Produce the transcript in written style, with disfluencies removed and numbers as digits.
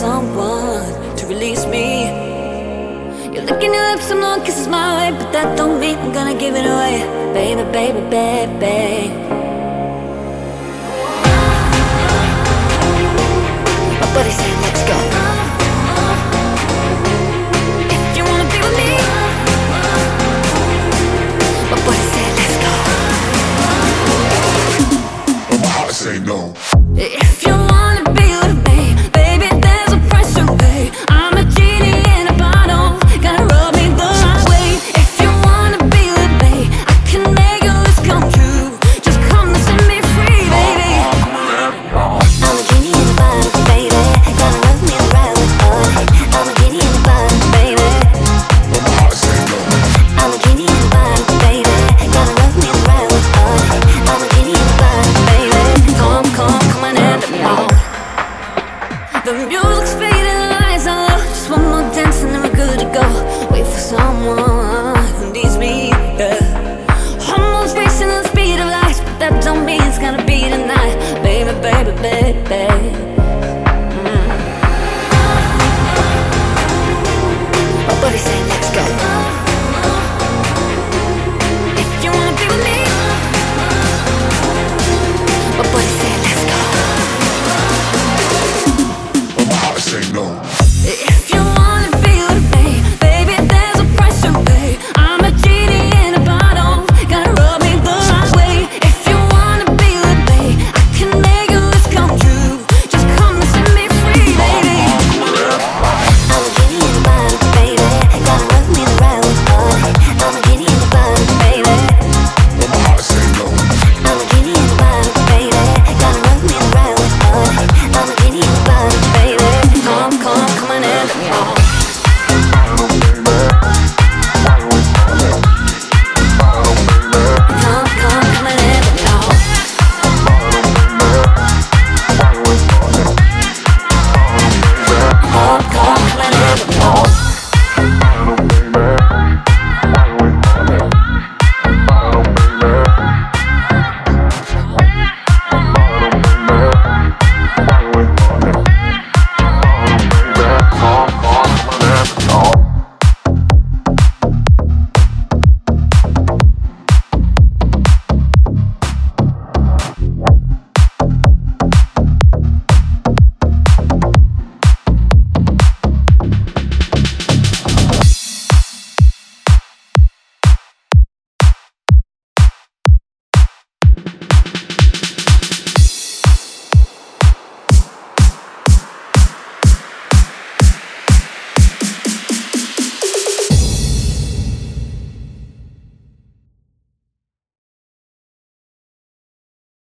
someone to release me. You're licking your lips, some long kisses my way, but that don't mean I'm gonna give it away. Baby, baby, baby. My buddy said let's go. If you wanna be with me, my buddy said let's go. But my heart say no. If you wanna be with me, baby, there's a price to pay. I'm a genie in a bottle, gotta rub me the right way. If you wanna be with me, I can make your wish come true. Just come and set me free, baby. I'm a genie in a bottle, baby, gotta rub me the right way. I'm a genie in a bottle, baby. But my heart say no. I'm a genie in a bottle, baby, gotta rub me the right way. I'm a genie in a bottle, baby. Come on and let me out. The music's fading, the lights are low. Just one more dance and then we're good to go. Wait for someone who needs me, yeah. Almost racing at the speed of light, but that don't mean it's gonna be tonight. Baby, baby, baby.